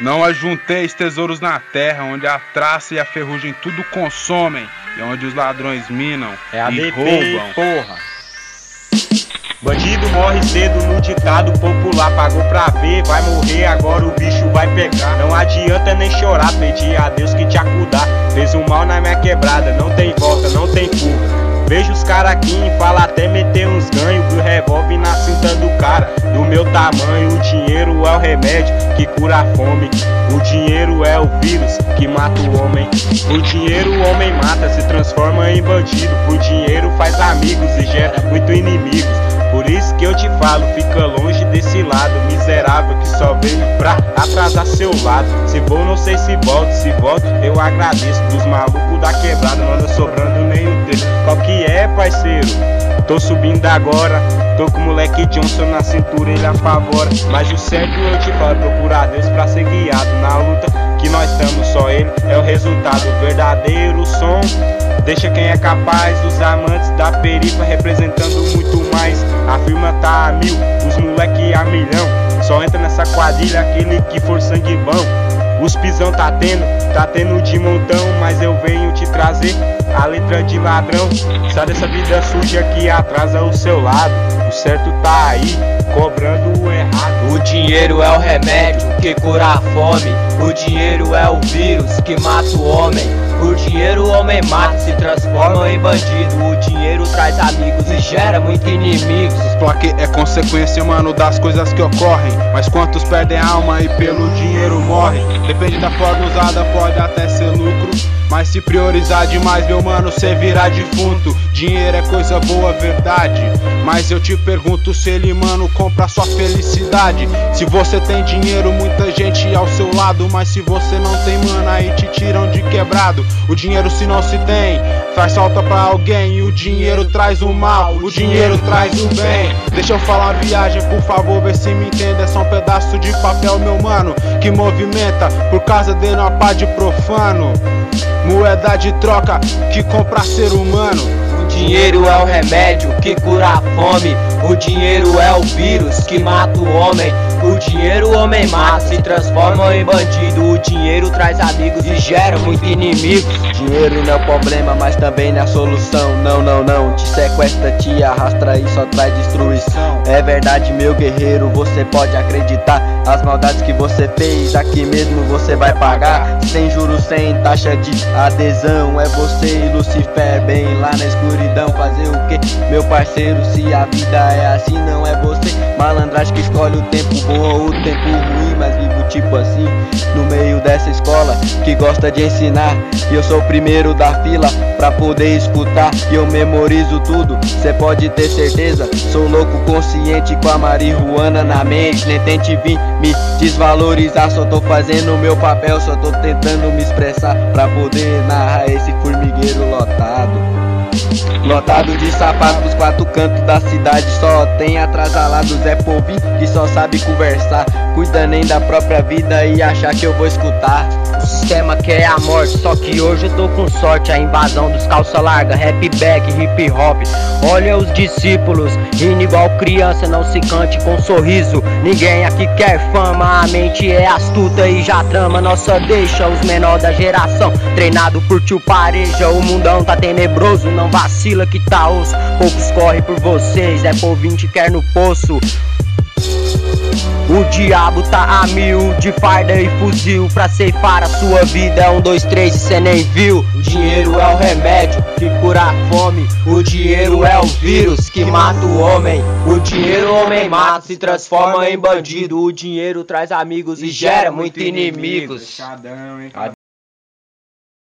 Não ajunteis tesouros na terra, onde a traça e a ferrugem tudo consomem, e onde os ladrões minam e roubam. Porra. Bandido morre cedo no ditado popular, pagou pra ver, vai morrer, agora o bicho vai pegar. Não adianta nem chorar, pedir a Deus que te acudar. Fez um mal na minha quebrada, não tem volta, não tem fuga. Vejo os cara aqui e fala até meter uns ganhos do revólver na cinta do cara. Do meu tamanho, o dinheiro é o remédio que cura a fome. O dinheiro é o vírus que mata o homem. Por dinheiro o homem mata, se transforma em bandido. Por dinheiro faz amigos e gera muito inimigos. Por isso que eu te falo, fica longe desse lado miserável que só veio pra atrasar seu lado. Se vou, não sei se volto, se volto eu agradeço. Dos malucos da quebrada não anda sobrando nenhum texto. Qual que é, parceiro? Tô subindo agora, tô com o moleque Johnson na cintura, ele apavora. Mas o certo eu te falo, procurar Deus pra ser guiado. Na luta que nós estamos, só ele é o resultado. O verdadeiro som deixa quem é capaz. Os amantes da perifa representando muito mais. A firma tá a 1000, os moleque a 1.000.000. Só entra nessa quadrilha aquele que for sangue bom. Os pisão tá tendo de montão. Mas eu venho te trazer a letra de ladrão. Sai dessa vida suja que atrasa o seu lado. O certo tá aí, cobrando o errado. O dinheiro é o remédio que cura a fome. O dinheiro é o vírus que mata o homem. Por dinheiro o homem mata, se transforma em bandido. O dinheiro traz amigos e gera muito inimigos. Plaque é consequência, mano, das coisas que ocorrem. Mas quantos perdem a alma e pelo dinheiro morrem? Depende da forma usada, pode até ser lucro. Mas se priorizar demais, meu mano, cê virá defunto. Dinheiro é coisa boa, verdade. Mas eu te pergunto se ele, mano, compra sua felicidade. Se você tem dinheiro, muita gente ao seu lado. Mas se você não tem, mano, aí te tiram de quebrado. O dinheiro se não se tem, faz falta pra alguém. E o dinheiro traz o mal, o dinheiro traz o bem. Deixa eu falar uma viagem, por favor, vê se me entende. É só um pedaço de papel, meu mano, que movimenta. Por causa dele uma pá de profano. Moeda de troca que compra ser humano. O dinheiro é o remédio que cura a fome. O dinheiro é o vírus que mata o homem. O dinheiro o homem mata, se transforma em bandido. O dinheiro traz amigos e gera muito inimigos. Dinheiro não é o problema, mas também não é a solução. Não, não, não, te sequestra, te arrastra e só traz destruição. É verdade, meu guerreiro, você pode acreditar. As maldades que você fez, aqui mesmo você vai pagar. Sem juros, sem taxa de adesão. É você e Lucifer, bem lá na escuridão. Fazer o que, meu parceiro, se a vida é assim, não é você. Malandragem que escolhe o tempo bom ou o tempo ruim, mas vivo tipo assim, no meio dessa escola que gosta de ensinar. E eu sou o primeiro da fila pra poder escutar. E eu memorizo tudo, cê pode ter certeza. Sou louco consciente com a marihuana na mente. Nem tente vir me desvalorizar, só tô fazendo o meu papel. Só tô tentando me expressar pra poder narrar esse formigueiro lotado. Lotado de sapatos pros 4 cantos da cidade. Só tem atrasalados, é povinho que só sabe conversar. Cuida nem da própria vida e achar que eu vou escutar. O sistema quer a morte, só que hoje eu tô com sorte. A invasão dos calça larga, rap back, hip hop. Olha os discípulos, rindo igual criança. Não se cante com sorriso, ninguém aqui quer fama. A mente é astuta e já trama nossa deixa. Os menor da geração, treinado por tio Pareja. O mundão tá tenebroso, não vacila que tá osso. Poucos correm por vocês, é povinho que quer no poço. O diabo tá a 1000 de farda e fuzil pra ceifar a sua vida. 1, 2, 3 e cê nem viu. O dinheiro é o remédio que cura a fome. O dinheiro é o vírus que mata o homem. O dinheiro o homem mata, se transforma em bandido. O dinheiro traz amigos e gera muito inimigos.